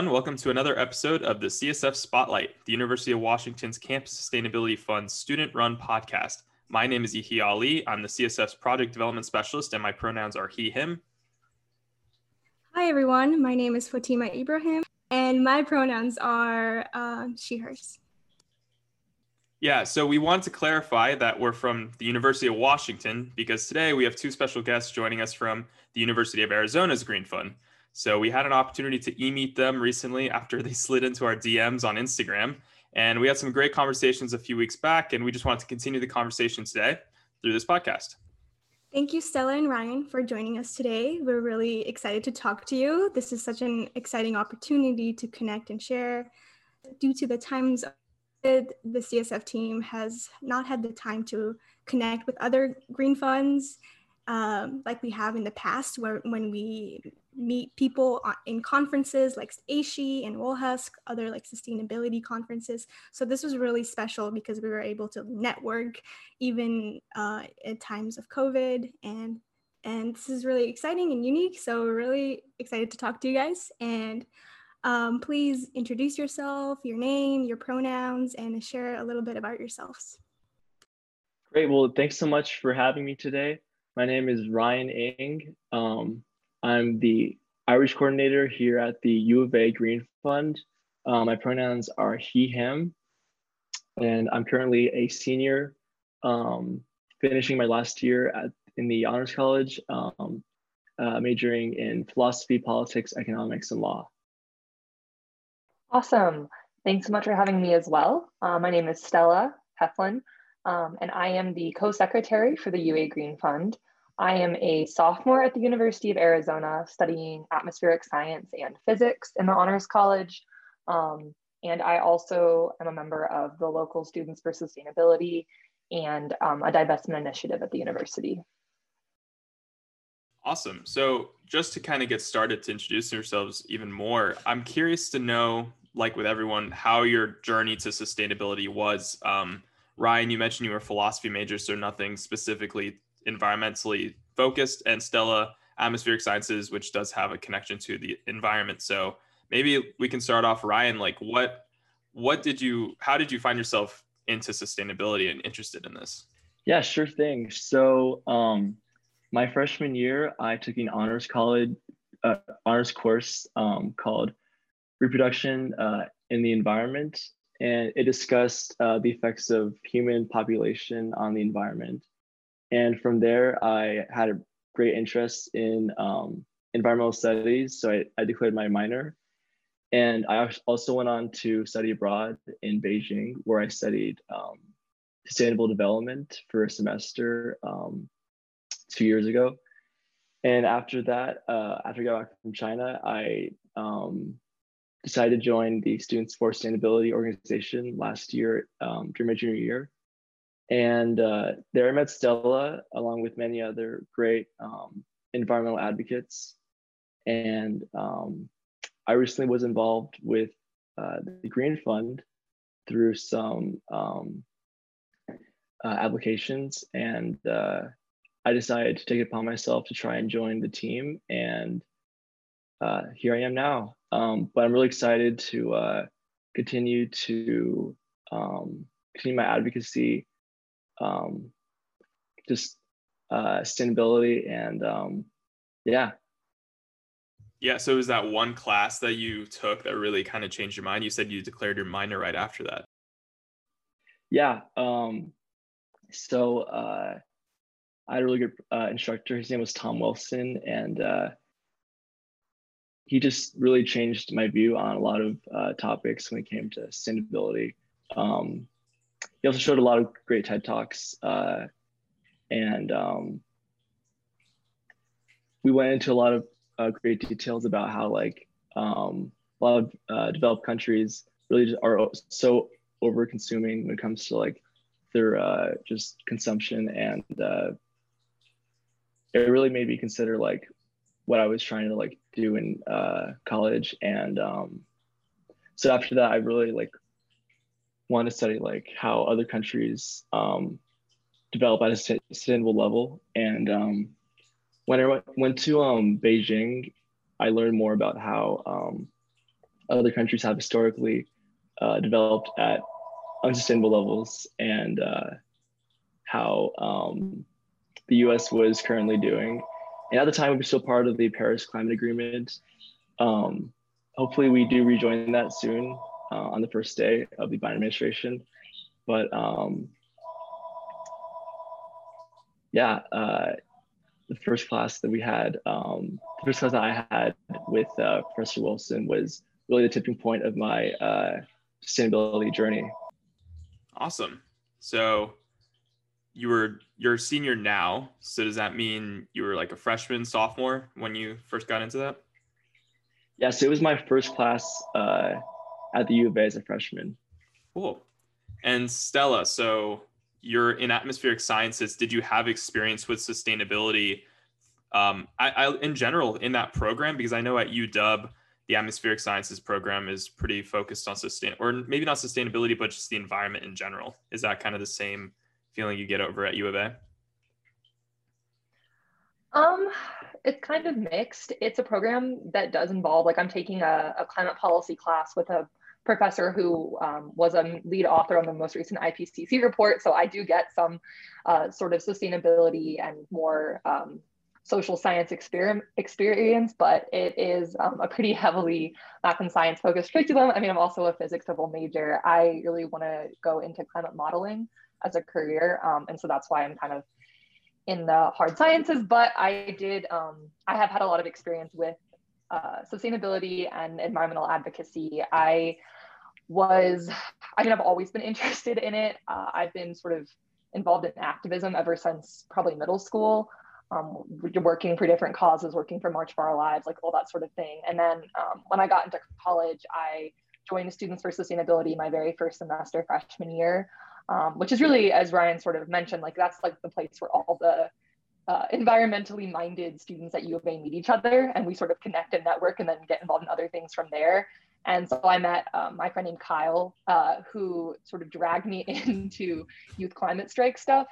everyone. Welcome to another episode of the CSF Spotlight, the University of Washington's Campus Sustainability Fund student-run podcast. My name is Yahia Ali. I'm the CSF's Project Development Specialist, and my pronouns are he, him. Hi, everyone. My name is Fatima Ibrahim, and my pronouns are she, hers. Yeah, so we want to clarify that we're from the University of Washington because today we have two special guests joining us from the University of Arizona's Green Fund. So we had an opportunity to e-meet them recently after they slid into our DMs on Instagram. And we had some great conversations a few weeks back, and we just wanted to continue the conversation today through this podcast. Thank you, Stella and Ryan, for joining us today. We're really excited to talk to you. This is such an exciting opportunity to connect and share. Due to the times, the CSF team has not had the time to connect with other green funds like we have in the past, when we meet people in conferences like ASHE and WOLHUSK, other like sustainability conferences. So this was really special because we were able to network even at times of COVID, and this is really exciting and unique. So we're really excited to talk to you guys, and please introduce yourself, your name, your pronouns, and share a little bit about yourselves. Great. Well, thanks so much for having me today. My name is Ryan Ng. I'm the outreach coordinator here at the U of A Green Fund. My pronouns are he, him, and I'm currently a senior, finishing my last year in the Honors College, majoring in philosophy, politics, economics, and law. Awesome. Thanks so much for having me as well. My name is Stella Heflin, and I am the co-secretary for the UA Green Fund. I am a sophomore at the University of Arizona studying atmospheric science and physics in the Honors College. And I also am a member of the local Students for Sustainability and a divestment initiative at the university. Awesome. So just to kind of get started to introduce yourselves even more, I'm curious to know, like with everyone, how your journey to sustainability was. Ryan, you mentioned you were a philosophy major, so nothing specifically environmentally focused, and Stella, atmospheric sciences, which does have a connection to the environment. So maybe we can start off, Ryan, like how did you find yourself into sustainability and interested in this? Yeah, sure thing. So my freshman year, I took an honors course called Reproduction in the Environment, and it discussed the effects of human population on the environment. And from there, I had a great interest in environmental studies, so I declared my minor. And I also went on to study abroad in Beijing, where I studied sustainable development for a semester 2 years ago. And after that, after I got back from China, I decided to join the Students for Sustainability organization last year during my junior year. And there I met Stella, along with many other great environmental advocates. And I recently was involved with the Green Fund through some applications. And I decided to take it upon myself to try and join the team. And here I am now. But I'm really excited to continue my advocacy, just sustainability, and yeah. Yeah, so is that one class that you took that really kind of changed your mind? You said you declared your minor right after that. Yeah, so I had a really good instructor. His name was Tom Wilson, and he just really changed my view on a lot of topics when it came to sustainability. He also showed a lot of great TED Talks, and we went into a lot of great details about how a lot of developed countries really just are so over consuming when it comes to their just consumption, and it really made me consider what I was trying to do in college. And so after that, I really want to study how other countries develop at a sustainable level. And when I went to Beijing, I learned more about how other countries have historically developed at unsustainable levels, and how the US was currently doing. And at the time, we were still part of the Paris Climate Agreement. Hopefully we do rejoin that soon on the first day of the Biden administration. But yeah, the first class that I had with Professor Wilson was really the tipping point of my sustainability journey. Awesome. So you're a senior now. So does that mean you were like a freshman, sophomore when you first got into that? Yeah, so it was my first class at the U of A as a freshman. Cool. And Stella, so you're in atmospheric sciences. Did you have experience with sustainability I in general in that program? Because I know at UW, the atmospheric sciences program is pretty focused on or maybe not sustainability, but just the environment in general. Is that kind of the same feeling you get over at U of A? It's kind of mixed. It's a program that does involve, like I'm taking a climate policy class with a professor who was a lead author on the most recent IPCC report. So I do get some sort of sustainability and more social science experience, but it is a pretty heavily math and science focused curriculum. I mean, I'm also a physics double major. I really want to go into climate modeling as a career. And so that's why I'm kind of in the hard sciences, but I have had a lot of experience with sustainability and environmental advocacy. I've always been interested in it. I've been sort of involved in activism ever since probably middle school, working for different causes, working for March for Our Lives, like all that sort of thing. And then when I got into college, I joined Students for Sustainability my very first semester, freshman year. Which is really, as Ryan sort of mentioned, like that's like the place where all the environmentally minded students at U of A meet each other, and we sort of connect and network and then get involved in other things from there. And so I met my friend named Kyle, who sort of dragged me into youth climate strike stuff,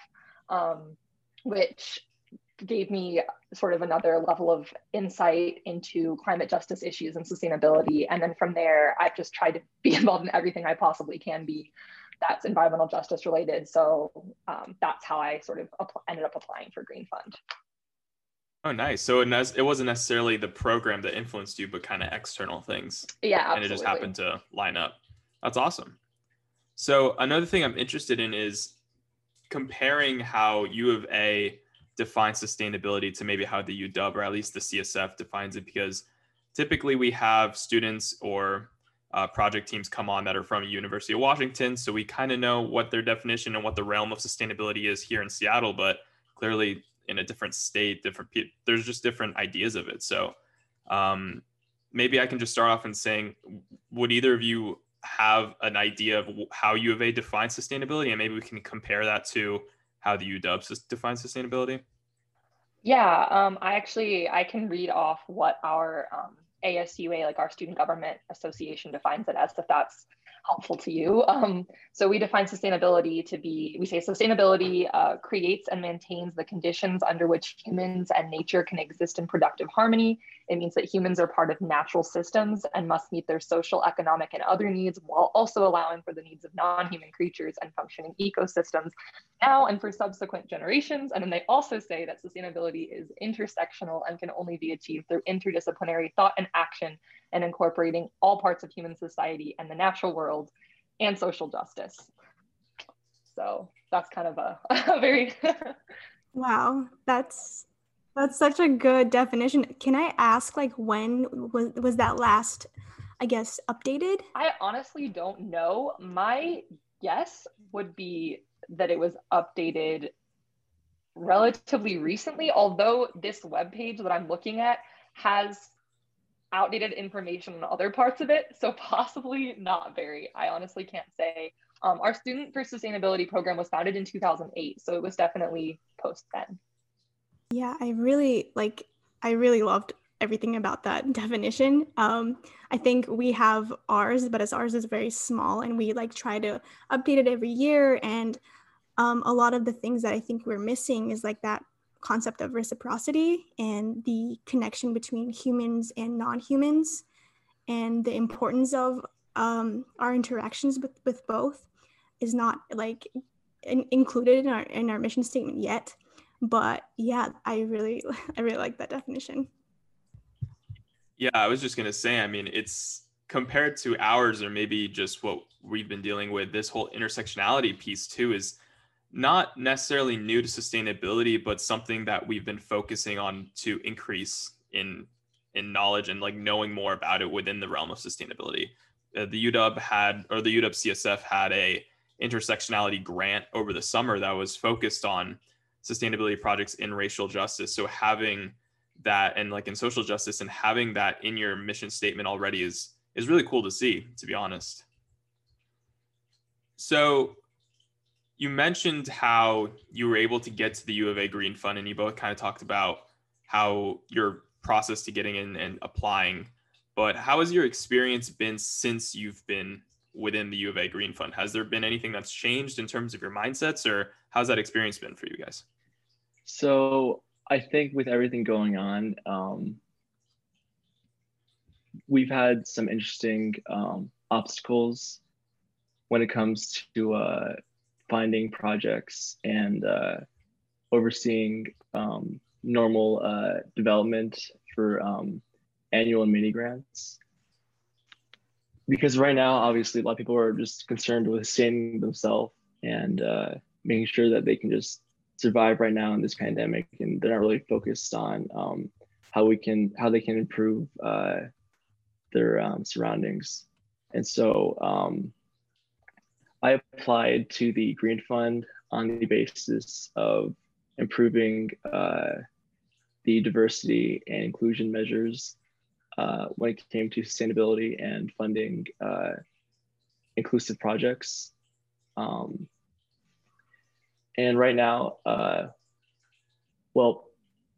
which gave me sort of another level of insight into climate justice issues and sustainability. And then from there, I've just tried to be involved in everything I possibly can be that's environmental justice related. So that's how I sort of ended up applying for Green Fund. Oh, nice. So it wasn't necessarily the program that influenced you, but kind of external things. Yeah, absolutely. And it just happened to line up. That's awesome. So another thing I'm interested in is comparing how U of A defines sustainability to maybe how the UW or at least the CSF defines it, because typically we have students or project teams come on that are from University of Washington. So we kind of know what their definition and what the realm of sustainability is here in Seattle, but clearly in a different state, there's just different ideas of it. So maybe I can just start off in saying, would either of you have an idea of how U of A defines sustainability? And maybe we can compare that to how the UW defines sustainability. Yeah, I can read off what our ASUA, like our Student Government Association, defines it as, if that's helpful to you. So we define sustainability to be, we say sustainability creates and maintains the conditions under which humans and nature can exist in productive harmony. It means that humans are part of natural systems and must meet their social, economic, and other needs while also allowing for the needs of non-human creatures and functioning ecosystems now and for subsequent generations. And then they also say that sustainability is intersectional and can only be achieved through interdisciplinary thought and action and incorporating all parts of human society and the natural world and social justice. So that's kind of a very... Wow, that's such a good definition. Can I ask, like, when was that last, I guess, updated? I honestly don't know. My guess would be that it was updated relatively recently, although this webpage that I'm looking at has outdated information on other parts of it. So possibly not very. I honestly can't say. Our Student for Sustainability program was founded in 2008. So it was definitely post then. Yeah, I really loved everything about that definition. I think we have ours, but ours is very small and we like try to update it every year. And a lot of the things that I think we're missing is like that concept of reciprocity and the connection between humans and non-humans. and the importance of our interactions with both is not like included in our mission statement yet. But yeah, I really like that definition. Yeah, I was just going to say, I mean, it's compared to ours, or maybe just what we've been dealing with, this whole intersectionality piece too is not necessarily new to sustainability, but something that we've been focusing on to increase in knowledge and like knowing more about it within the realm of sustainability. The UW CSF had a intersectionality grant over the summer that was focused on sustainability projects in racial justice. So having that, and like in social justice, and having that in your mission statement already is really cool to see, to be honest. So you mentioned how you were able to get to the U of A Green Fund, and you both kind of talked about how your process to getting in and applying. But how has your experience been since you've been within the U of A Green Fund? Has there been anything that's changed in terms of your mindsets, or how's that experience been for you guys? So I think with everything going on, we've had some interesting obstacles when it comes to finding projects and overseeing normal development for annual and mini grants. Because right now, obviously, a lot of people are just concerned with sustaining themselves and making sure that they can just survive right now in this pandemic, and they're not really focused on how they can improve their surroundings. And so I applied to the Green Fund on the basis of improving the diversity and inclusion measures when it came to sustainability and funding inclusive projects. And right now, well,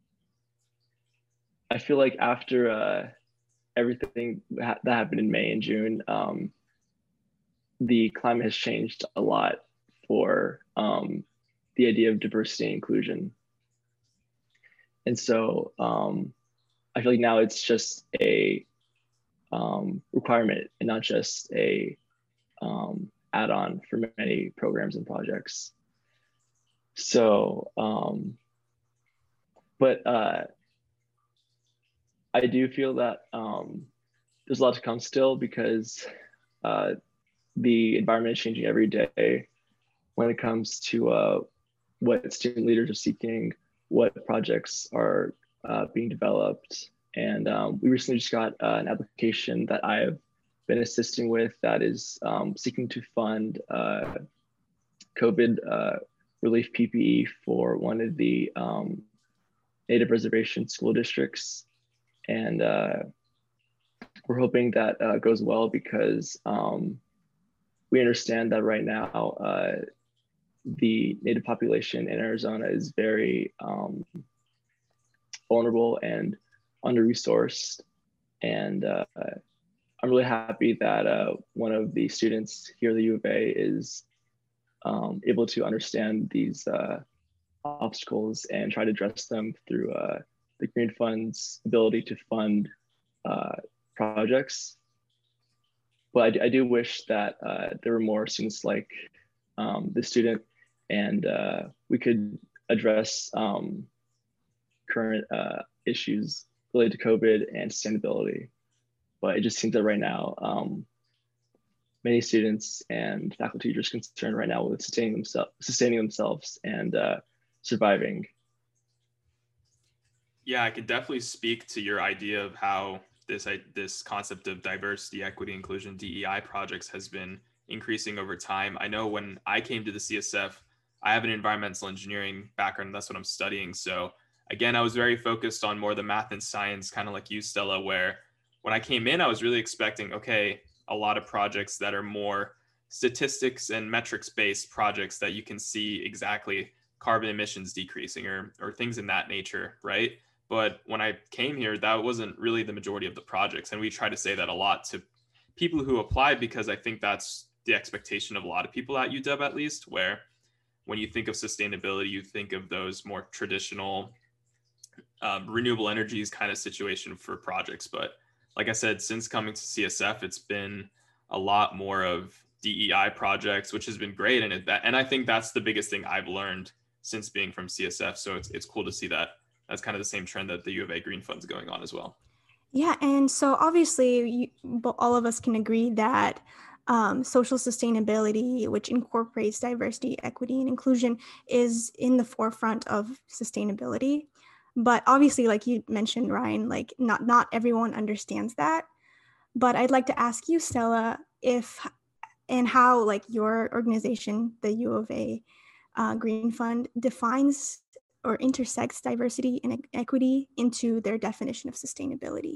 I feel like after everything that happened in May and June, the climate has changed a lot for the idea of diversity and inclusion. And so I feel like now it's just a requirement and not just a add-on for many programs and projects. So, but I do feel that there's a lot to come still, because the environment is changing every day when it comes to what student leaders are seeking, what projects are being developed. And we recently just got an application that I have been assisting with that is seeking to fund COVID relief PPE for one of the Native reservation school districts. And we're hoping that goes well, because we understand that right now the Native population in Arizona is very vulnerable and under-resourced. And I'm really happy that one of the students here at the U of A is able to understand these obstacles and try to address them through the Green Fund's ability to fund projects. But I do wish that there were more students like this student, and we could address current issues related to COVID and sustainability. But it just seems that right now, many students and faculty are just concerned right now with sustaining themselves and surviving. Yeah, I could definitely speak to your idea of how this concept of diversity, equity, inclusion, DEI projects has been increasing over time. I know when I came to the CSF, I have an environmental engineering background, and that's what I'm studying. So again, I was very focused on more the math and science, kind of like you, Stella, where when I came in, I was really expecting, okay, a lot of projects that are more statistics and metrics based projects that you can see exactly carbon emissions decreasing or things in that nature, right? But when I came here, that wasn't really the majority of the projects. And we try to say that a lot to people who apply, because I think that's the expectation of a lot of people at UW, at least, where when you think of sustainability, you think of those more traditional renewable energies kind of situation for projects. But like I said, since coming to CSF, it's been a lot more of DEI projects, which has been great. And I think that's the biggest thing I've learned since being from CSF. So it's cool to see that that's kind of the same trend that the U of A Green Fund's going on as well. Yeah, and so obviously, all of us can agree that social sustainability, which incorporates diversity, equity, and inclusion, is in the forefront of sustainability. But obviously, like you mentioned, Ryan, like not everyone understands that. But I'd like to ask you, Stella, if and how like your organization, the U of A Green Fund, defines or intersects diversity and equity into their definition of sustainability.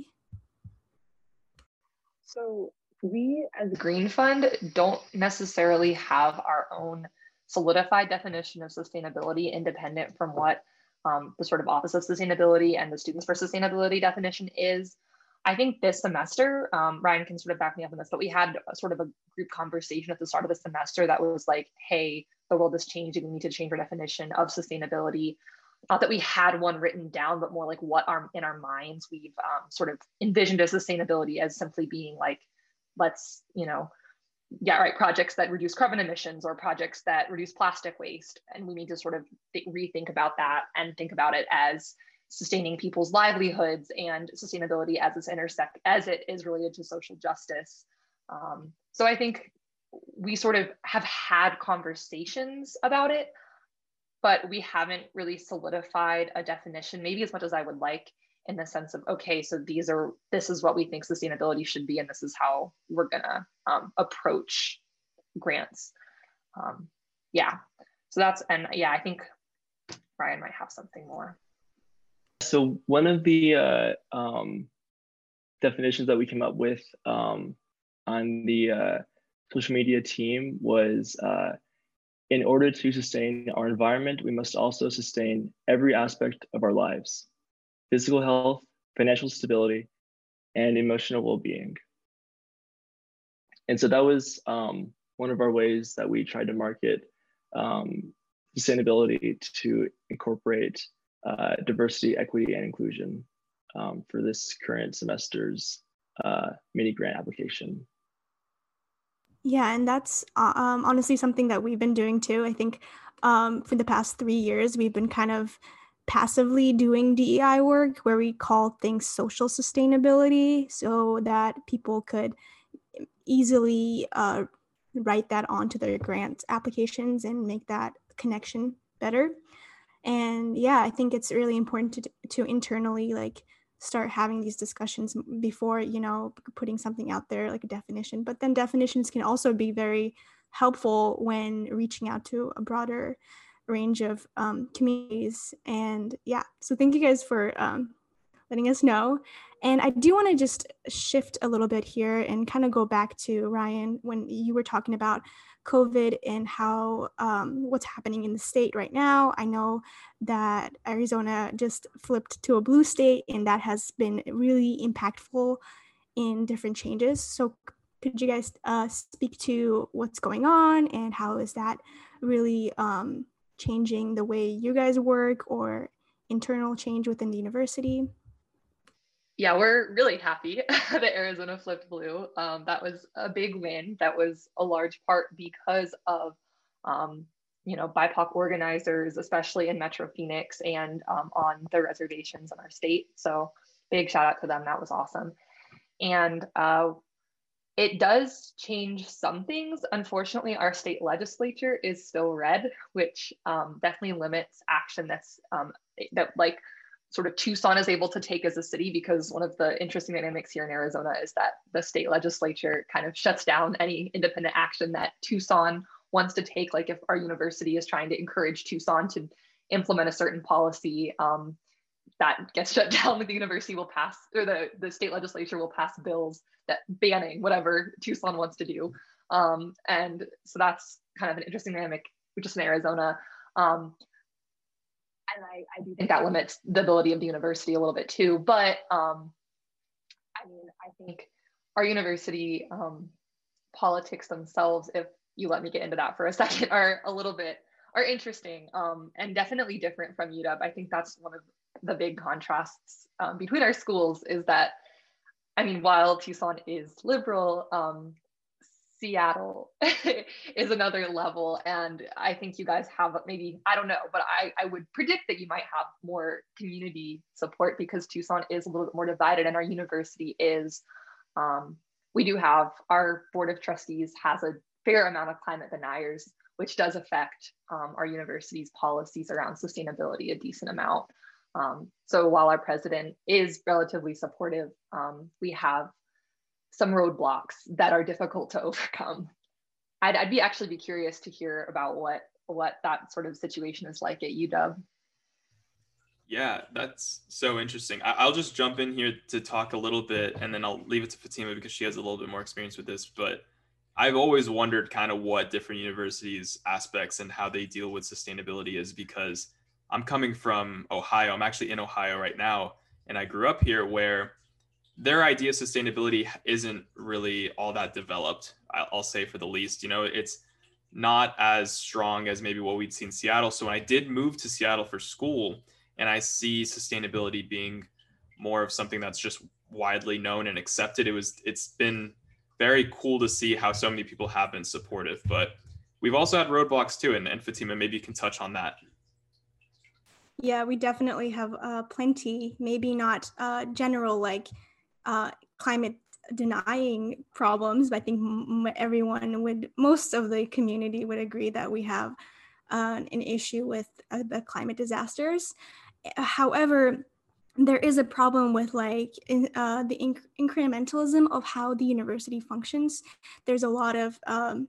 So we as a Green Fund don't necessarily have our own solidified definition of sustainability independent from what the sort of Office of Sustainability and the Students for Sustainability definition is. I think this semester, Ryan can sort of back me up on this, but we had a sort of a group conversation at the start of the semester that was like, hey, the world is changing, we need to change our definition of sustainability. Not that we had one written down, but more like what in our minds we've sort of envisioned as sustainability as simply being like, let's, projects that reduce carbon emissions or projects that reduce plastic waste. And we need to sort of rethink about that and think about it as sustaining people's livelihoods and sustainability as it is related to social justice. So I think we sort of have had conversations about it, but we haven't really solidified a definition, maybe as much as I would like, in the sense of, okay, so this is what we think sustainability should be, and this is how we're gonna approach grants. So I think Ryan might have something more. So one of the definitions that we came up with on the social media team was, in order to sustain our environment, we must also sustain every aspect of our lives: physical health, financial stability, and emotional well-being. And so that was one of our ways that we tried to market sustainability to incorporate diversity, equity, and inclusion for this current semester's mini grant application. Yeah, and that's honestly something that we've been doing too. I think for the past 3 years, we've been kind of passively doing DEI work where we call things social sustainability so that people could easily write that onto their grant applications and make that connection better. And yeah, I think it's really important to internally like start having these discussions before, putting something out there like a definition. But then definitions can also be very helpful when reaching out to a broader range of communities. And yeah, so thank you guys for letting us know. And I do want to just shift a little bit here and kind of go back to Ryan when you were talking about COVID and how what's happening in the state right now. I know that Arizona just flipped to a blue state, and that has been really impactful in different changes. So could you guys speak to what's going on and how is that really changing the way you guys work or internal change within the university? Yeah, we're really happy that Arizona flipped blue. That was a big win. That was a large part because of, BIPOC organizers, especially in Metro Phoenix and on the reservations in our state. So big shout out to them. That was awesome. And it does change some things. Unfortunately, our state legislature is still red, which definitely limits action that sort of Tucson is able to take as a city, because one of the interesting dynamics here in Arizona is that the state legislature kind of shuts down any independent action that Tucson wants to take. Like if our university is trying to encourage Tucson to implement a certain policy, that gets shut down. The university will pass, or the state legislature will pass bills that banning whatever Tucson wants to do. And so that's kind of an interesting dynamic just in Arizona. And I do think that limits the ability of the university a little bit too. But I think our university politics themselves, if you let me get into that for a second, are interesting and definitely different from UW. I think that's one of the big contrasts between our schools, is that I mean, while Tucson is liberal, Seattle is another level. And I think you guys have maybe, I don't know, but I would predict that you might have more community support because Tucson is a little bit more divided and our university is, we do have, our board of trustees has a fair amount of climate deniers, which does affect our university's policies around sustainability a decent amount. So while our president is relatively supportive, we have some roadblocks that are difficult to overcome. I'd actually be curious to hear about what that sort of situation is like at UW. Yeah, that's so interesting. I'll just jump in here to talk a little bit, and then I'll leave it to Fatima because she has a little bit more experience with this. But I've always wondered kind of what different universities' aspects and how they deal with sustainability is, because I'm coming from Ohio. I'm actually in Ohio right now, and I grew up here where their idea of sustainability isn't really all that developed, I'll say, for the least. You know, it's not as strong as maybe what we'd see in Seattle. So when I did move to Seattle for school, and I see sustainability being more of something that's just widely known and accepted, it's been very cool to see how so many people have been supportive. But we've also had roadblocks too, and Fatima, maybe you can touch on that. Yeah, we definitely have plenty, maybe not general like climate denying problems, but I think most of the community would agree that we have an issue with the climate disasters. However, there is a problem with like the incrementalism of how the university functions. There's a lot of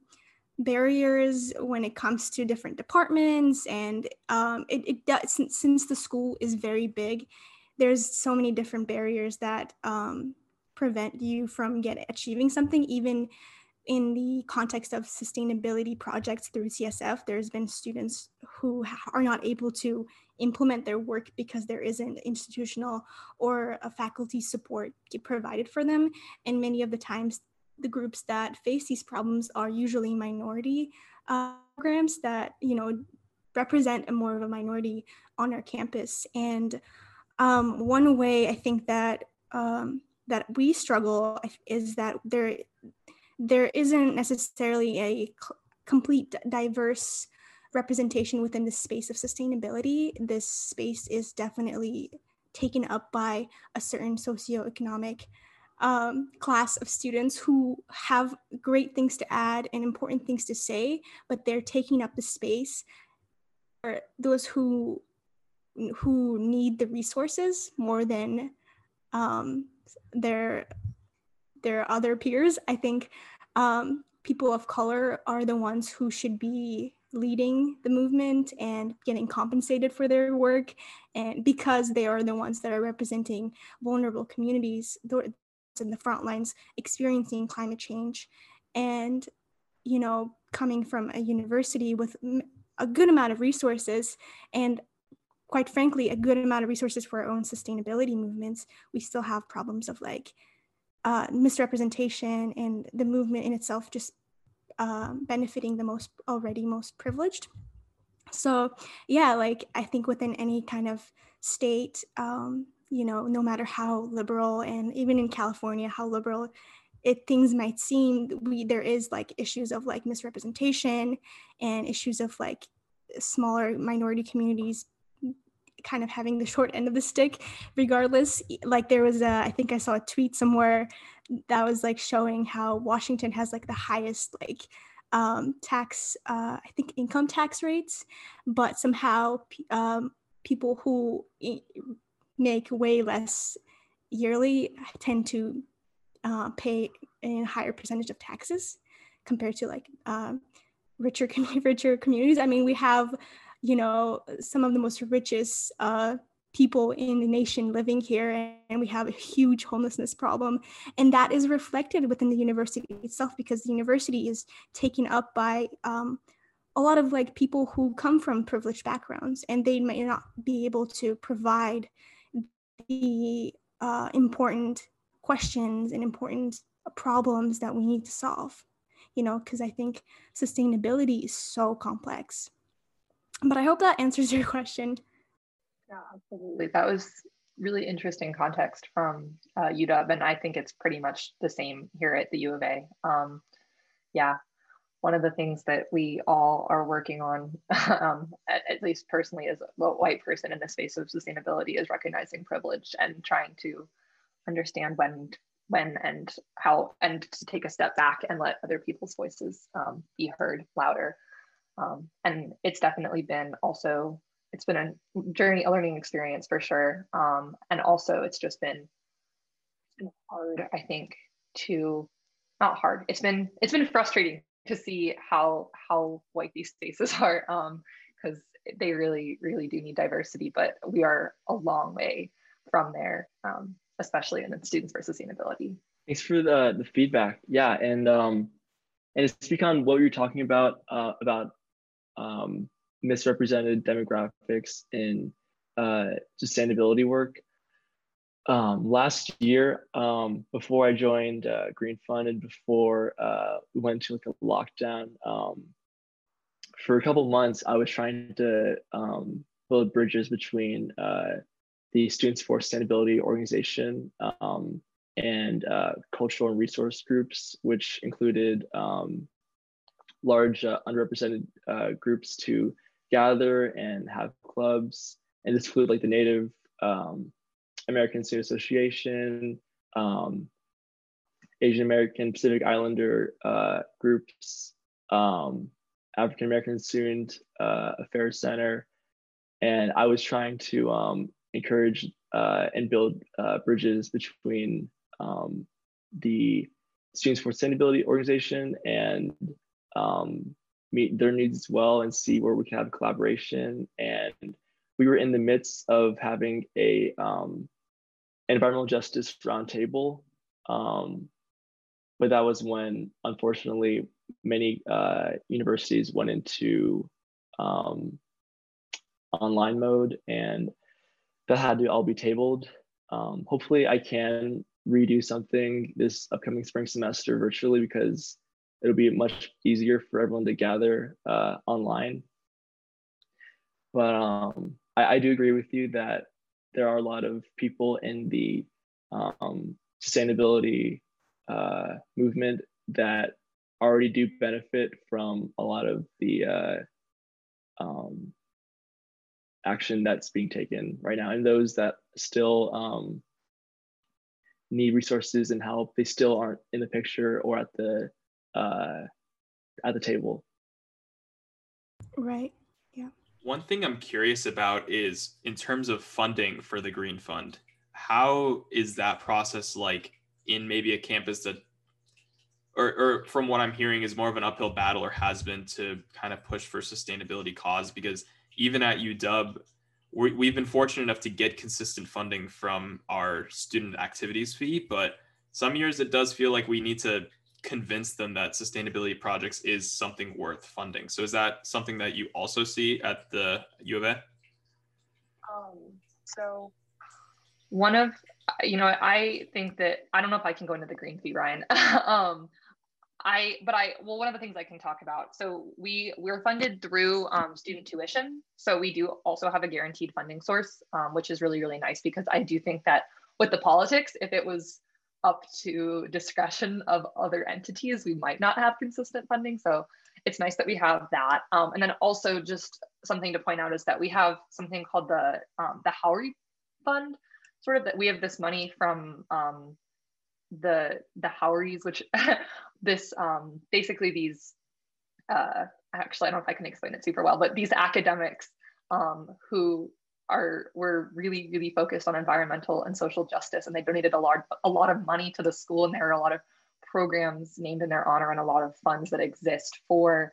barriers when it comes to different departments, and it does, since the school is very big, there's so many different barriers that prevent you from achieving something. Even in the context of sustainability projects through CSF, there's been students who are not able to implement their work because there isn't institutional or a faculty support provided for them. And many of the times, the groups that face these problems are usually minority programs that, you know, represent more of a minority on our campus. And one way I think that that we struggle is that there isn't necessarily a complete diverse representation within the space of sustainability. This space is definitely taken up by a certain socioeconomic class of students who have great things to add and important things to say, but they're taking up the space for those who need the resources more than their other peers. I think people of color are the ones who should be leading the movement and getting compensated for their work, and because they are the ones that are representing vulnerable communities in the front lines experiencing climate change. And, you know, coming from a university with a good amount of resources, and quite frankly, a good amount of resources for our own sustainability movements, we still have problems of like misrepresentation and the movement in itself just benefiting the most privileged. So yeah, like I think within any kind of state, you know, no matter how liberal, and even in California, how liberal things might seem, there is like issues of like misrepresentation and issues of like smaller minority communities kind of having the short end of the stick regardless. Like there was I think I saw a tweet somewhere that was like showing how Washington has like the highest like tax, I think income tax rates, but somehow people who make way less yearly tend to pay a higher percentage of taxes compared to like richer communities. I mean, we have, you know, some of the most richest people in the nation living here, and we have a huge homelessness problem, and that is reflected within the university itself, because the university is taken up by a lot of like people who come from privileged backgrounds, and they might not be able to provide the important questions and important problems that we need to solve, you know, because I think sustainability is so complex. But I hope that answers your question. Yeah, absolutely. That was really interesting context from UW, and I think it's pretty much the same here at the U of A. Yeah, one of the things that we all are working on, at least personally as a white person in the space of sustainability, is recognizing privilege and trying to understand when and how, and to take a step back and let other people's voices be heard louder. And it's definitely been also, it's been a journey, a learning experience for sure. And also it's just been hard, I think, to, not hard, it's been frustrating to see how white these spaces are, because they really, really do need diversity, but we are a long way from there, especially in the Students for Sustainability. Thanks for the feedback. Yeah, and it's become what you're talking about misrepresented demographics in sustainability work. Last year, before I joined Green Fund and before we went to like a lockdown, for a couple of months, I was trying to build bridges between the Students for Sustainability organization and cultural and resource groups, which included large underrepresented groups to gather and have clubs. And this included like the Native American Student Association, Asian American Pacific Islander groups, African American Student Affairs Center. And I was trying to encourage and build bridges between the Students for Sustainability organization and meet their needs as well and see where we can have collaboration. And we were in the midst of having a environmental justice roundtable, but that was when, unfortunately, many universities went into online mode, and that had to all be tabled. Hopefully, I can redo something this upcoming spring semester virtually, because it'll be much easier for everyone to gather online. But I do agree with you that there are a lot of people in the sustainability movement that already do benefit from a lot of the action that's being taken right now, and those that still need resources and help, they still aren't in the picture or at the table. Right. Yeah. One thing I'm curious about is, in terms of funding for the Green Fund, how is that process like in maybe a campus that, or from what I'm hearing, is more of an uphill battle, or has been, to kind of push for sustainability cause? Because even at UW, we've been fortunate enough to get consistent funding from our student activities fee, but some years it does feel like we need to convince them that sustainability projects is something worth funding. So is that something that you also see at the U of A? So one of, I think that, I don't know if I can go into the green fee, Ryan. One of the things I can talk about, so we're funded through student tuition. So we do also have a guaranteed funding source, which is really, really nice, because I do think that with the politics, if it was up to discretion of other entities, we might not have consistent funding. So it's nice that we have that. And then also, just something to point out is that we have something called the Howry Fund, sort of, that we have this money from the Howrys, which this basically these actually, I don't know if I can explain it super well, but these academics who were really, really focused on environmental and social justice, and they donated a lot of money to the school, and there are a lot of programs named in their honor and a lot of funds that exist for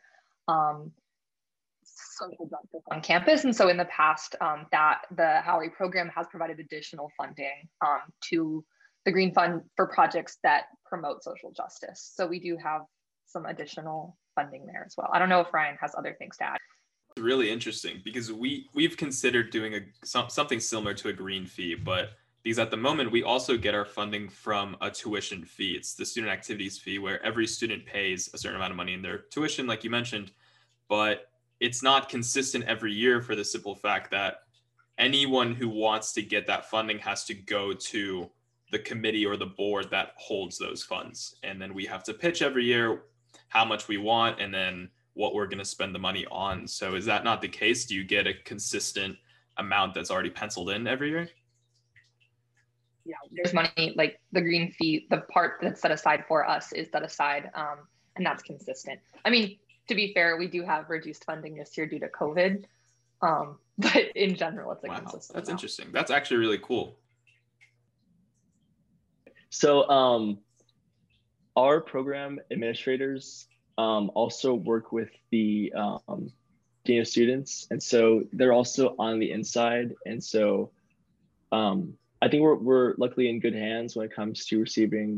social justice on campus. And so in the past, that the Howry program has provided additional funding to the Green Fund for projects that promote social justice. So we do have some additional funding there as well. I don't know if Ryan has other things to add. It's really interesting, because we've considered doing something similar to a green fee, but because at the moment we also get our funding from a tuition fee. It's the student activities fee, where every student pays a certain amount of money in their tuition, like you mentioned, but it's not consistent every year, for the simple fact that anyone who wants to get that funding has to go to the committee or the board that holds those funds. And then we have to pitch every year how much we want and then what we're going to spend the money on. So is that not the case? Do you get a consistent amount that's already penciled in every year? Yeah, there's money, like the green fee, the part that's set aside for us is set aside, and that's consistent. I mean, to be fair, we do have reduced funding this year due to COVID, but in general, it's a consistent That's amount. interesting. That's actually really cool. So our program administrators also work with the Dean of Students, and so they're also on the inside. And so I think we're luckily in good hands when it comes to receiving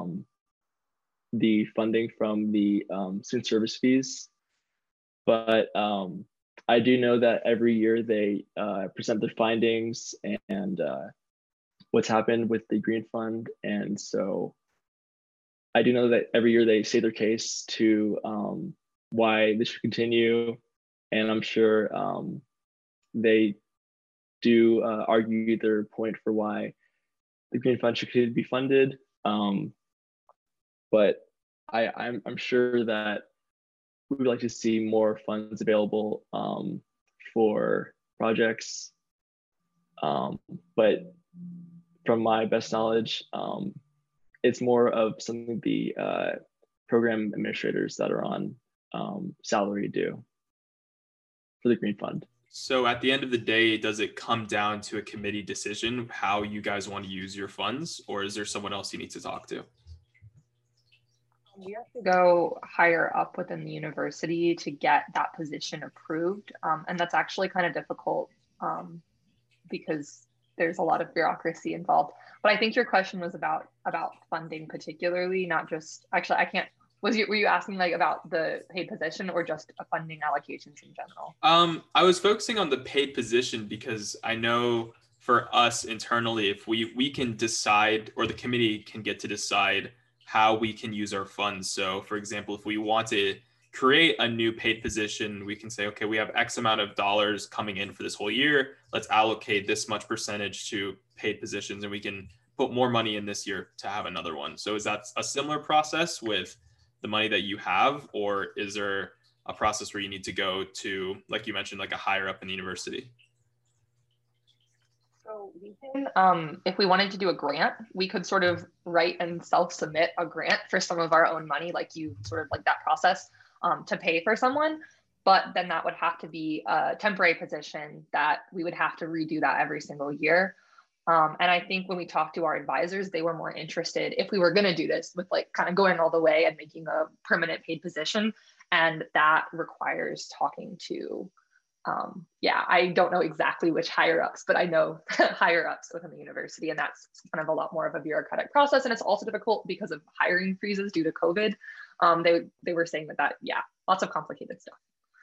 the funding from the student service fees. But I do know that every year they present their findings and what's happened with the Green Fund. And so I do know that every year they say their case to why this should continue. And I'm sure they do argue their point for why the Green Fund should continue to be funded. But I'm sure that we would like to see more funds available for projects. But from my best knowledge, it's more of something the program administrators that are on salary do for the Green Fund. So at the end of the day, does it come down to a committee decision how you guys want to use your funds, or is there someone else you need to talk to? We have to go higher up within the university to get that position approved. And that's actually kind of difficult because there's a lot of bureaucracy involved. But I think your question was about funding particularly, not just, actually, I can't, were you asking like about the paid position or just funding allocations in general? I was focusing on the paid position because I know for us internally, if we can decide, or the committee can get to decide how we can use our funds. So for example, if we want to create a new paid position, we can say, okay, we have X amount of dollars coming in for this whole year. Let's allocate this much percentage to paid positions, and we can put more money in this year to have another one. So is that a similar process with the money that you have, or is there a process where you need to go to, like you mentioned, like a higher up in the university? So we can, if we wanted to do a grant, we could sort of write and self-submit a grant for some of our own money, like you sort of like that process to pay for someone. But then that would have to be a temporary position that we would have to redo that every single year. And I think when we talked to our advisors, they were more interested if we were going to do this with like kind of going all the way and making a permanent paid position. And that requires talking to, I don't know exactly which higher ups, but I know higher ups within the university. And that's kind of a lot more of a bureaucratic process. And it's also difficult because of hiring freezes due to COVID. They were saying that, lots of complicated stuff.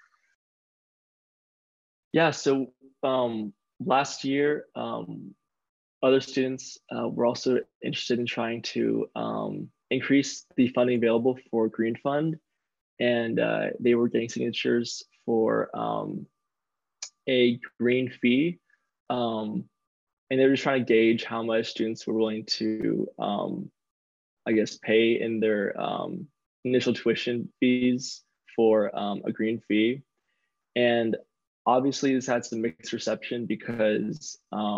Yeah, so last year, other students were also interested in trying to increase the funding available for Green Fund. And they were getting signatures for a green fee. And they were just trying to gauge how much students were willing to, pay in their initial tuition fees for a green fee. And obviously this had some mixed reception because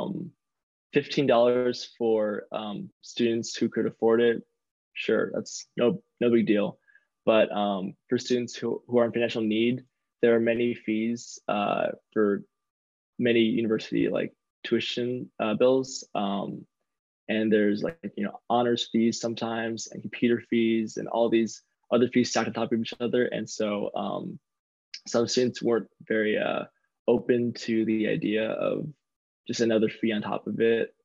$15 for students who could afford it, sure, that's no big deal. But for students who are in financial need, there are many fees for many university like tuition bills. And there's honors fees sometimes, and computer fees, and all these other fees stacked on top of each other. And so some students weren't very open to the idea of just another fee on top of it.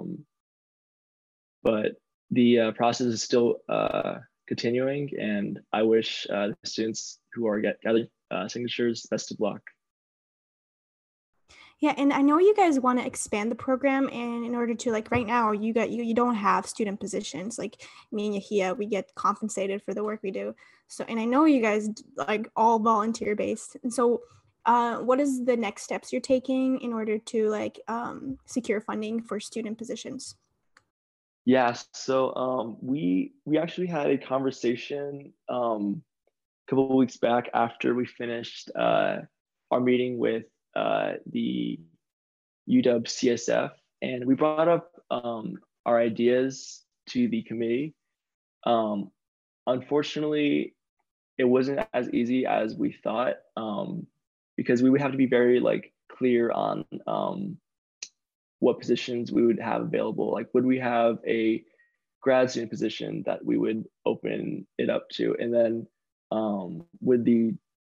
But the process is still continuing, and I wish the students who are gathering signatures best of luck. Yeah, and I know you guys want to expand the program, and in order to, like, right now you don't have student positions. Like me and Yahia, we get compensated for the work we do. So, and I know you guys like all volunteer based, and so what is the next steps you're taking in order to like secure funding for student positions? Yeah, so we actually had a conversation a couple of weeks back after we finished our meeting with the UW CSF, and we brought up our ideas to the committee. Unfortunately, it wasn't as easy as we thought, because we would have to be very like clear on what positions we would have available. Like, would we have a grad student position that we would open it up to? And then would the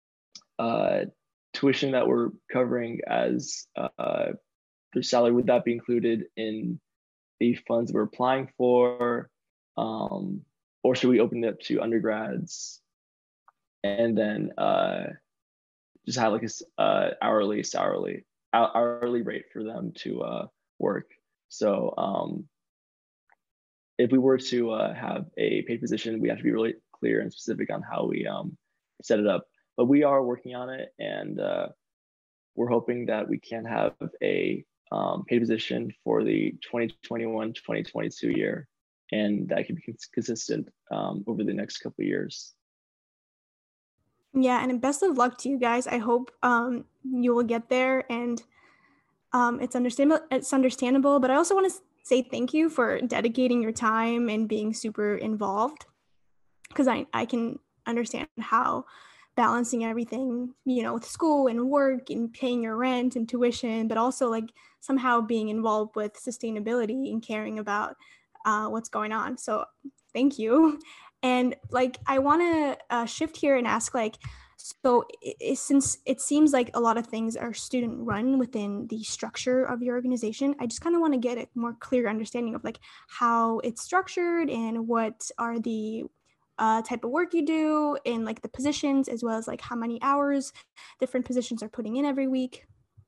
tuition that we're covering as their salary, would that be included in the funds we're applying for? Or should we open it up to undergrads and then just have like a hourly rate for them to work? So if we were to have a paid position, we have to be really clear and specific on how we set it up. But we are working on it, and we're hoping that we can have a paid position for the 2021-2022 year, and that can be consistent over the next couple of years. Yeah, and best of luck to you guys. I hope you will get there, and it's understandable, but I also want to say thank you for dedicating your time and being super involved, because I can understand how balancing everything, you know, with school and work and paying your rent and tuition, but also like somehow being involved with sustainability and caring about what's going on. So thank you. And like, I want to shift here and ask, like, so since it seems like a lot of things are student run within the structure of your organization, I just kind of want to get a more clear understanding of like how it's structured and what are the type of work you do and like the positions, as well as like how many hours different positions are putting in every week.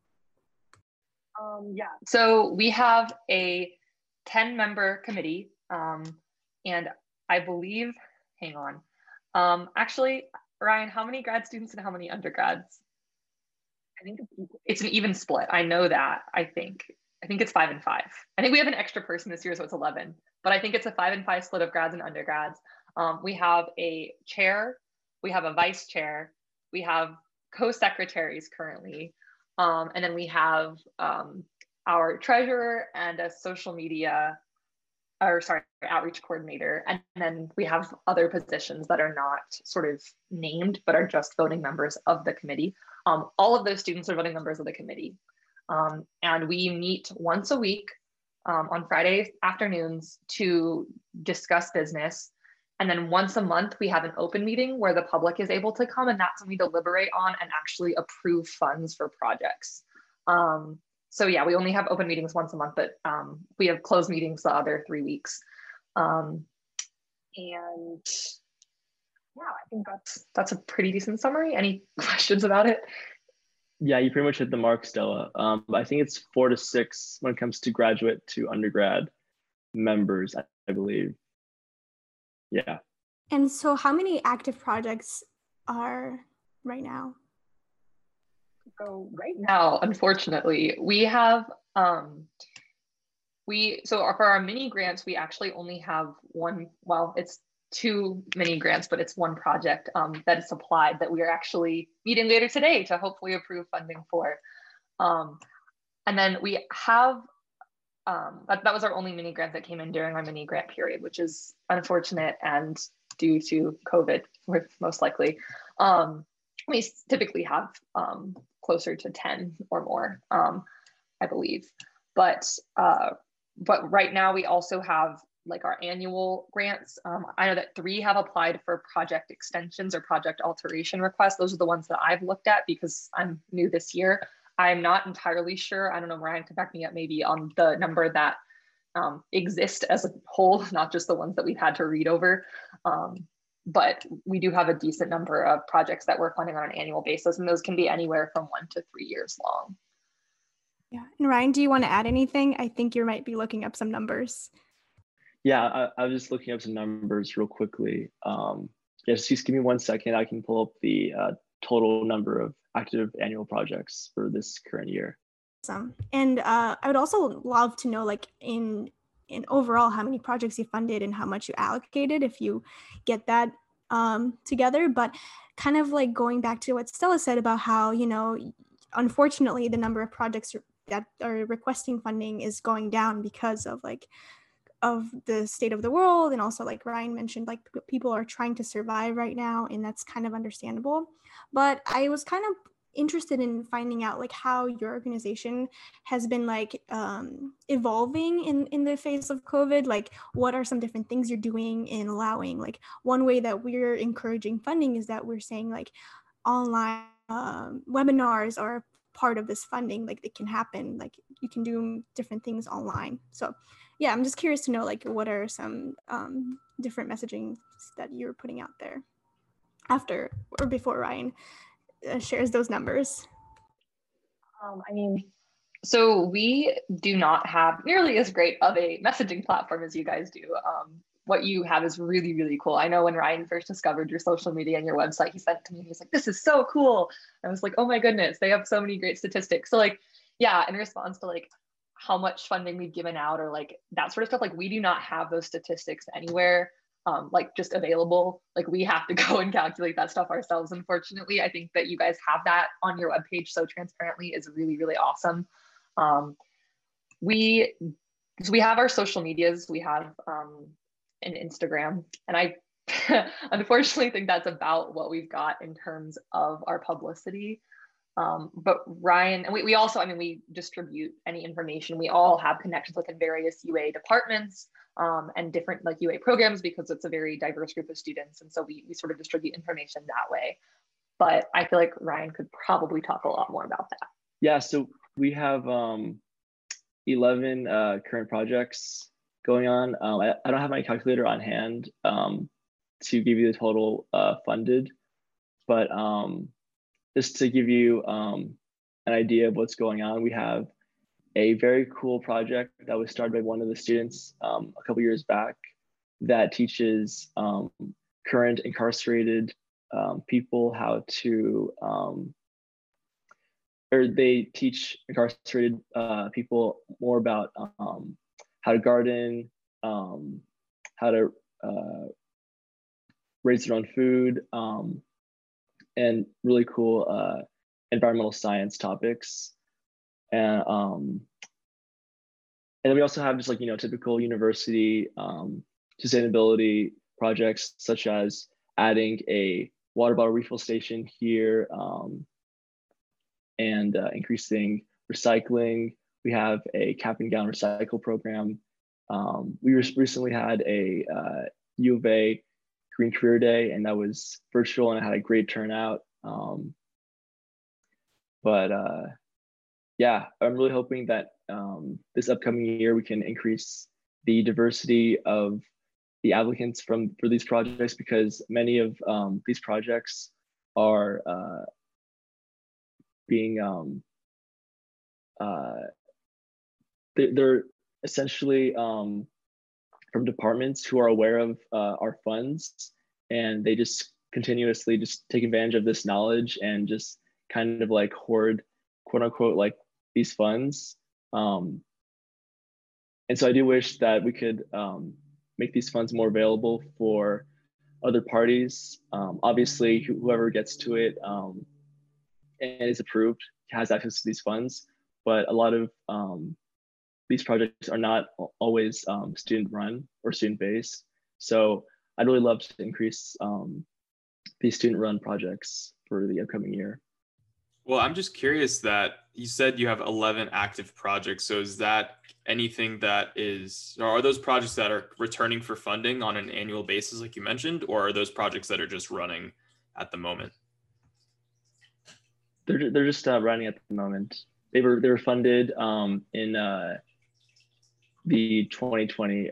Yeah, so we have a 10-member committee, and I believe, hang on, actually, Ryan, how many grad students and how many undergrads? I think it's an even split. I know that. I think it's 5 and 5. I think we have an extra person this year, so it's 11. But I think it's a 5 and 5 split of grads and undergrads. We have a chair, we have a vice chair, we have co-secretaries currently, and then we have our treasurer and a social media, outreach coordinator. And then we have other positions that are not sort of named, but are just voting members of the committee. All of those students are voting members of the committee. And we meet once a week on Friday afternoons to discuss business. And then once a month, we have an open meeting where the public is able to come, and that's when we deliberate on and actually approve funds for projects. So yeah, we only have open meetings once a month, but we have closed meetings the other 3 weeks. And yeah, I think that's a pretty decent summary. Any questions about it? Yeah, you pretty much hit the mark, Stella. I think it's 4 to 6 when it comes to graduate to undergrad members, I believe. Yeah. And so how many active projects are right now? So right now, unfortunately, we have, so for our mini grants, we actually only have one, well, it's 2 mini grants, but it's one project that is applied that we are actually meeting later today to hopefully approve funding for. And then we have, that was our only mini grant that came in during our mini grant period, which is unfortunate and due to COVID, most likely. We typically have closer to 10 or more, I believe. But right now we also have like our annual grants. I know that 3 have applied for project extensions or project alteration requests. Those are the ones that I've looked at because I'm new this year. I'm not entirely sure. I don't know, Ryan can back me up maybe on the number that exist as a whole, not just the ones that we've had to read over. But we do have a decent number of projects that we're funding on an annual basis, and those can be anywhere from 1 to 3 years long. Yeah, and Ryan, do you want to add anything? I think you might be looking up some numbers. Yeah, I was just looking up some numbers real quickly. Yes, just give me 1 second. I can pull up the total number of active annual projects for this current year. Awesome. And I would also love to know, like, in overall, how many projects you funded and how much you allocated, if you get that together. But kind of like going back to what Stella said about how, you know, unfortunately, the number of projects that are requesting funding is going down because of the state of the world. And also, like Ryan mentioned, like people are trying to survive right now, and that's kind of understandable. But I was kind of interested in finding out like how your organization has been like evolving in the face of COVID. Like, what are some different things you're doing in allowing, like, one way that we're encouraging funding is that we're saying like online webinars are part of this funding. Like, it can happen, like you can do different things online. So yeah, I'm just curious to know, like, what are some different messaging that you're putting out there after or before Ryan shares those numbers. So we do not have nearly as great of a messaging platform as you guys do. What you have is really, really cool. I know when Ryan first discovered your social media and your website, he sent it to me and he's like, this is so cool. I was like, oh my goodness, they have so many great statistics. So like, yeah, in response to like how much funding we've given out or like that sort of stuff, like we do not have those statistics anywhere. Like just available. Like we have to go and calculate that stuff ourselves. Unfortunately, I think that you guys have that on your webpage so transparently is really, really awesome. We have our social medias. We have an Instagram, and I unfortunately think that's about what we've got in terms of our publicity. But Ryan, and we also, we distribute any information. We all have connections within various UA departments and different like UA programs because it's a very diverse group of students. And so we sort of distribute information that way. But I feel like Ryan could probably talk a lot more about that. Yeah, so we have 11 current projects going on. I don't have my calculator on hand to give you the total funded, but just to give you an idea of what's going on, we have a very cool project that was started by one of the students a couple years back that teaches current incarcerated people how to, or they teach incarcerated people more about how to garden, how to raise their own food, and really cool environmental science topics. And then we also have just like, typical university sustainability projects, such as adding a water bottle refill station here and increasing recycling. We have a cap and gown recycle program. We recently had a U of A Green Career Day, and that was virtual and it had a great turnout. Yeah, I'm really hoping that this upcoming year we can increase the diversity of the applicants for these projects, because many of these projects are being they're essentially from departments who are aware of our funds, and they just continuously just take advantage of this knowledge and just kind of like hoard, quote unquote, like these funds. And so I do wish that we could make these funds more available for other parties. Obviously, whoever gets to it and is approved has access to these funds, but a lot of these projects are not always student run or student based. So I'd really love to increase these student run projects for the upcoming year. Well, I'm just curious that you said you have 11 active projects. So is that anything that is, or are those projects that are returning for funding on an annual basis, like you mentioned, or are those projects that are just running at the moment? They're just running at the moment. They were funded in the 2020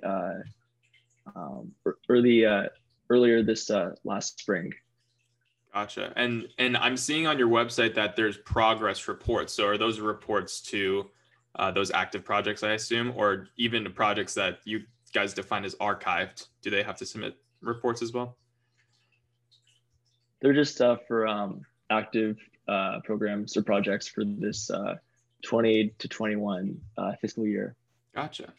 earlier this last spring. Gotcha. And I'm seeing on your website that there's progress reports. So are those reports to those active projects, I assume, or even the projects that you guys define as archived? Do they have to submit reports as well? They're just for active programs or projects for this 20 to 21 fiscal year. Gotcha.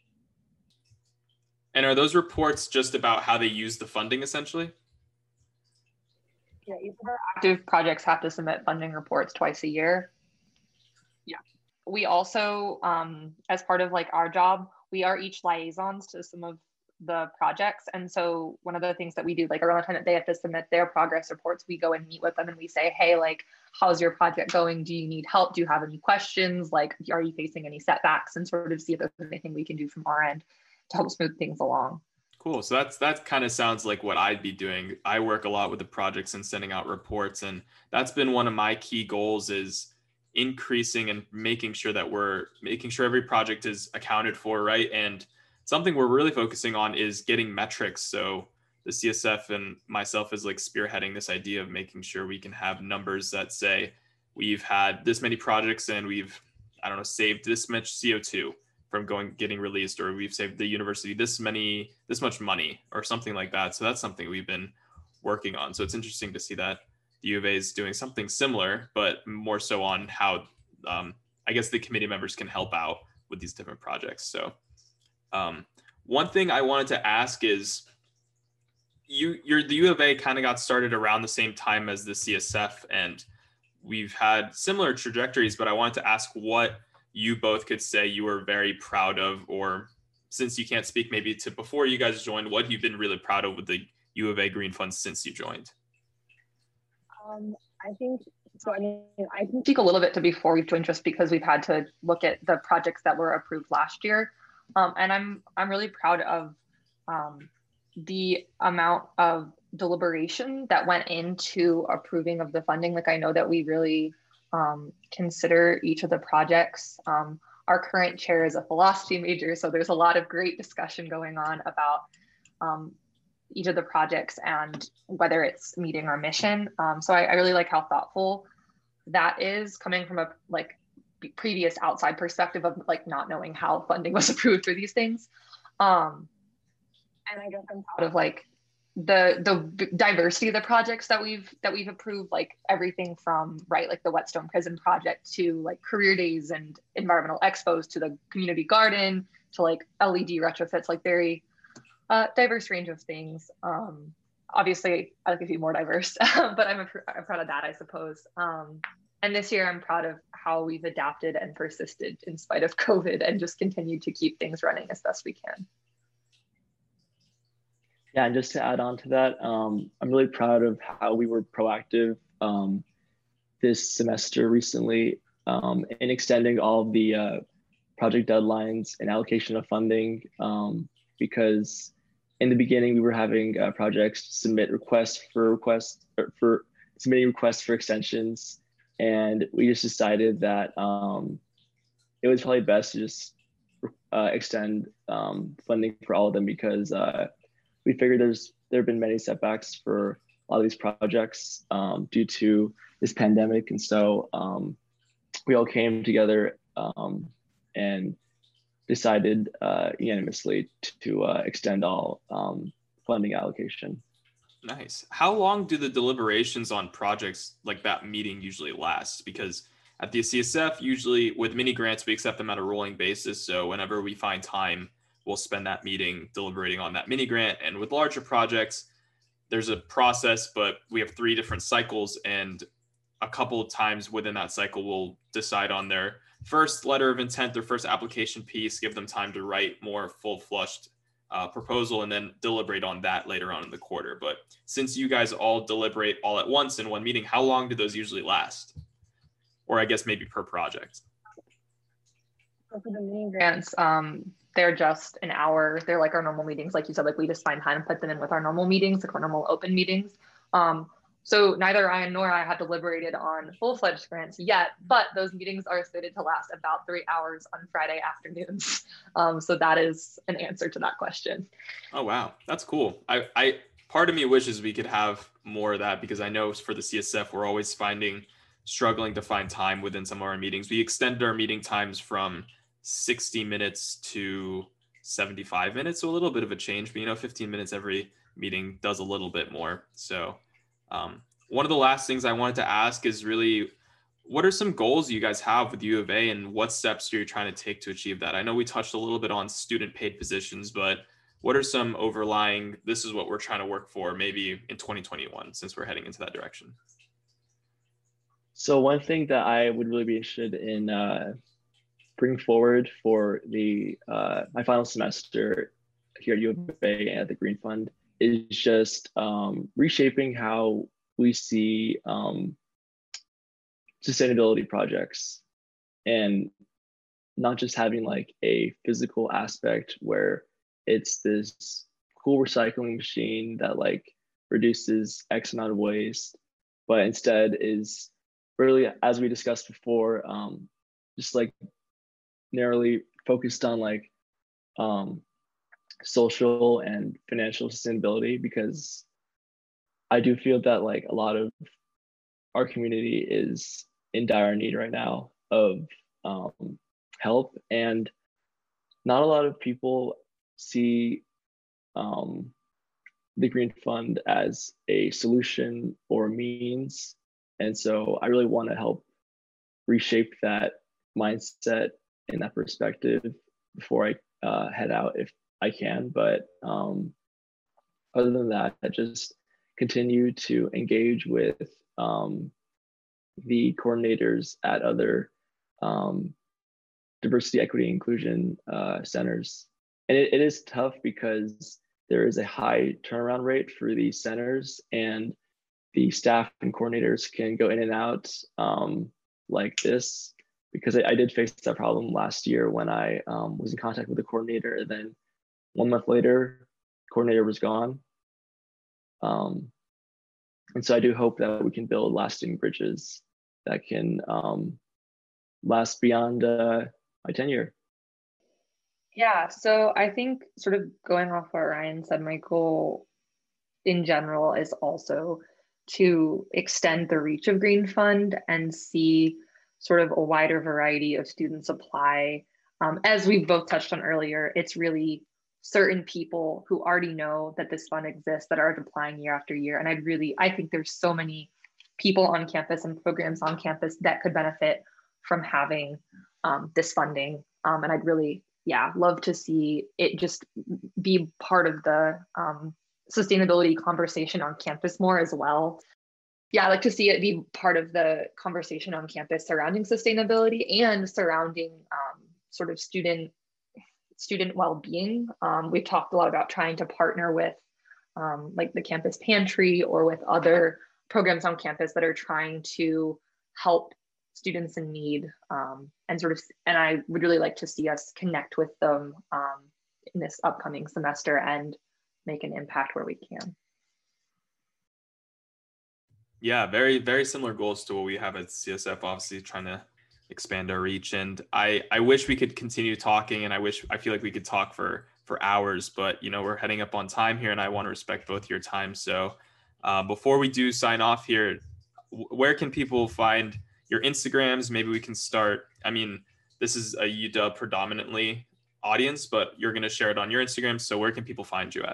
And are those reports just about how they use the funding essentially? Yeah, each of our active projects have to submit funding reports twice a year. Yeah. We also, as part of like our job, we are each liaisons to some of the projects. And so one of the things that we do, like around the time that they have to submit their progress reports, we go and meet with them and we say, hey, like, how's your project going? Do you need help? Do you have any questions? Like, are you facing any setbacks? And sort of see if there's anything we can do from our end to help smooth things along. Cool. So that kind of sounds like what I'd be doing. I work a lot with the projects and sending out reports. And that's been one of my key goals, is increasing and making sure that we're making sure every project is accounted for, right? And something we're really focusing on is getting metrics. So the CSF and myself is like spearheading this idea of making sure we can have numbers that say we've had this many projects and we've, I don't know, saved this much CO2 from getting released, or we've saved the university this much money or something like that. So that's something we've been working on. So it's interesting to see that the U of A is doing something similar, but more so on how I guess the committee members can help out with these different projects. So one thing I wanted to ask is, the U of A kind of got started around the same time as the CSF, and we've had similar trajectories, but I wanted to ask what you both could say you were very proud of, or since you can't speak maybe to before you guys joined, what you've been really proud of with the U of A Green Fund since you joined. I think so. I mean, I can speak a little bit to before we've joined, just because we've had to look at the projects that were approved last year, and I'm really proud of the amount of deliberation that went into approving of the funding. Like, I know that we really consider each of the projects. Our current chair is a philosophy major, so there's a lot of great discussion going on about each of the projects and whether it's meeting our mission. So I really like how thoughtful that is, coming from a previous outside perspective of not knowing how funding was approved for these things. And I guess I'm proud of the diversity of the projects that we've approved, like everything from the Whetstone Prison project to career days and environmental expos to the community garden to LED retrofits, very diverse range of things. Obviously I'd like to be more diverse, but I'm proud of that, I suppose. And this year I'm proud of how we've adapted and persisted in spite of COVID and just continued to keep things running as best we can. Yeah, and just to add on to that, I'm really proud of how we were proactive this semester recently in extending all of the project deadlines and allocation of funding, because in the beginning we were having projects submit submitting requests for extensions, and we just decided that it was probably best to just extend funding for all of them, because we figured there have been many setbacks for a lot of these projects due to this pandemic. And so we all came together and decided unanimously to extend all funding allocation. Nice. How long do the deliberations on projects like that meeting usually last? Because at the CSF, usually with mini grants, we accept them at a rolling basis. So whenever we find time, we'll spend that meeting deliberating on that mini grant. And with larger projects, there's a process, but we have 3 different cycles, and a couple of times within that cycle, we'll decide on their first letter of intent, their first application piece, give them time to write more full-flushed proposal, and then deliberate on that later on in the quarter. But since you guys all deliberate all at once in one meeting, how long do those usually last? Or I guess maybe per project. So for the mini grants, they're just an hour. They're like our normal meetings. Like you said, we just find time and put them in with our normal meetings, our normal open meetings. So neither Ryan nor I have deliberated on full-fledged grants yet, but those meetings are slated to last about 3 hours on Friday afternoons. So that is an answer to that question. Oh, wow. That's cool. I part of me wishes we could have more of that, because I know for the CSF, we're always struggling to find time within some of our meetings. We extended our meeting times from 60 minutes to 75 minutes. So a little bit of a change, but 15 minutes every meeting does a little bit more. So one of the last things I wanted to ask is really, what are some goals you guys have with U of A, and what steps are you trying to take to achieve that? I know we touched a little bit on student paid positions, but what are some overlying, this is what we're trying to work for maybe in 2021, since we're heading into that direction? So one thing that I would really be interested in bringing forward for the my final semester here at U of A and at the Green Fund is just reshaping how we see sustainability projects, and not just having like a physical aspect where it's this cool recycling machine that like reduces X amount of waste, but instead is really, as we discussed before, just like narrowly focused on like social and financial sustainability, because I do feel that like a lot of our community is in dire need right now of help, and not a lot of people see the Green Fund as a solution or means. And so I really want to help reshape that mindset and that perspective before I head out if I can. But other than that, I just continue to engage with the coordinators at other diversity, equity, inclusion centers. And it is tough because there is a high turnaround rate for these centers, and the staff and coordinators can go in and out like this, because I did face that problem last year when I was in contact with the coordinator, and then 1 month later, coordinator was gone. And so I do hope that we can build lasting bridges that can last beyond my tenure. Yeah, so I think sort of going off what Ryan said, my goal in general is also to extend the reach of Green Fund and see sort of a wider variety of students apply. As we both touched on earlier, it's really certain people who already know that this fund exists that are applying year after year. And I think there's so many people on campus and programs on campus that could benefit from having this funding. And I'd really, love to see it just be part of the sustainability conversation on campus more as well. Yeah, I like to see it be part of the conversation on campus surrounding sustainability and surrounding sort of student well-being. We've talked a lot about trying to partner with like the campus pantry or with other programs on campus that are trying to help students in need, and I would really like to see us connect with them in this upcoming semester and make an impact where we can. Yeah, very, very similar goals to what we have at CSF, obviously trying to expand our reach. And I wish we could continue talking, and I feel like we could talk for hours, but we're heading up on time here, and I want to respect both your time. So before we do sign off here, where can people find your Instagrams? Maybe we can start. I mean, this is a UW predominantly audience, but you're going to share it on your Instagram. So where can people find you at?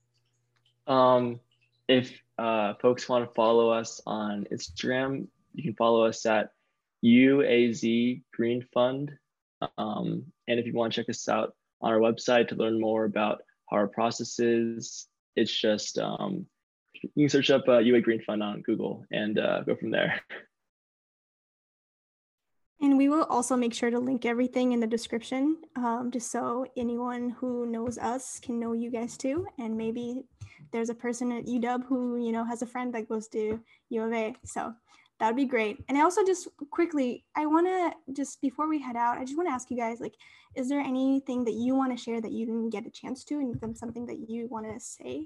If folks want to follow us on Instagram, you can follow us at UAZ Green Fund. And if you want to check us out on our website to learn more about how our process is, it's just, you can search up UA Green Fund on Google and go from there. And we will also make sure to link everything in the description, just so anyone who knows us can know you guys too. And maybe there's a person at UW who, has a friend that goes to U of A. So that would be great. And I also just quickly, before we head out, I just want to ask you guys, like, is there anything that you want to share that you didn't get a chance to, and something that you want to say?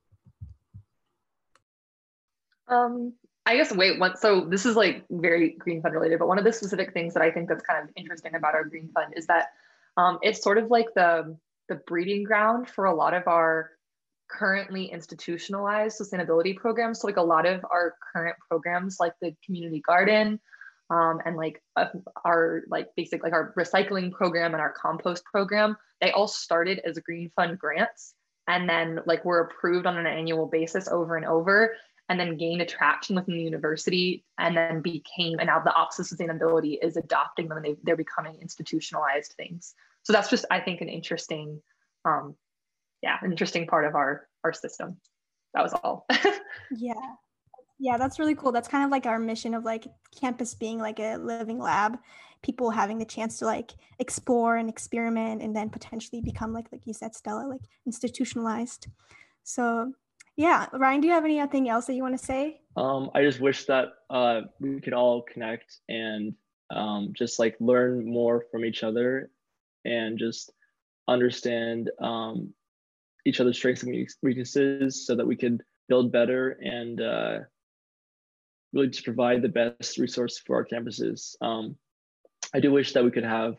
I guess, so this is like very Green Fund related, but one of the specific things that I think that's kind of interesting about our Green Fund is that it's sort of like the breeding ground for a lot of our currently institutionalized sustainability programs. So like a lot of our current programs, like the community garden, and like our basic our recycling program and our compost program, they all started as Green Fund grants, and then were approved on an annual basis over and over. and then gained a traction within the university, and then and now the Office of Sustainability is adopting them, and they're becoming institutionalized things. So that's just, I think, an interesting, interesting part of our system. That was all. Yeah, that's really cool. That's kind of like our mission of like campus being like a living lab, people having the chance to like explore and experiment and then potentially become like you said, Stella, like institutionalized. So yeah, Ryan, do you have anything else that you want to say? I just wish that we could all connect and just like learn more from each other and just understand each other's strengths and weaknesses so that we could build better and really just provide the best resource for our campuses. I do wish that we could have,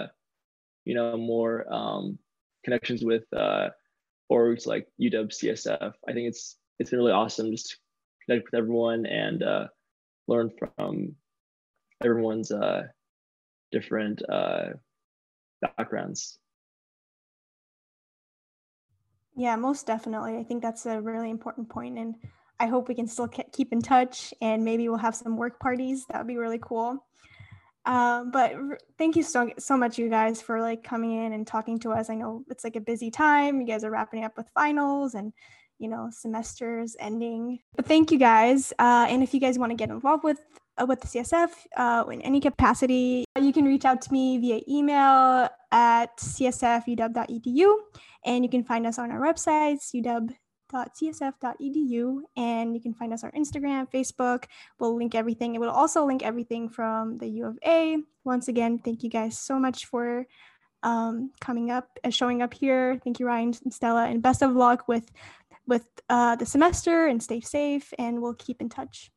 more connections with orgs like UW CSF. I think it's been really awesome just to connect with everyone and learn from everyone's different backgrounds. Yeah, most definitely. I think that's a really important point, and I hope we can still keep in touch, and maybe we'll have some work parties. That would be really cool. But thank you so much, you guys, for like coming in and talking to us. I know it's like a busy time. You guys are wrapping up with finals and, semesters ending. But thank you guys. And if you guys want to get involved with the CSF in any capacity, you can reach out to me via email at csfuw.edu, and you can find us on our websites, uw.csf.edu, and you can find us on Instagram, Facebook. We'll link everything. It will also link everything from the U of A. Once again, thank you guys so much for coming up and showing up here. Thank you, Ryan and Stella, and best of luck with the semester, and stay safe, and we'll keep in touch.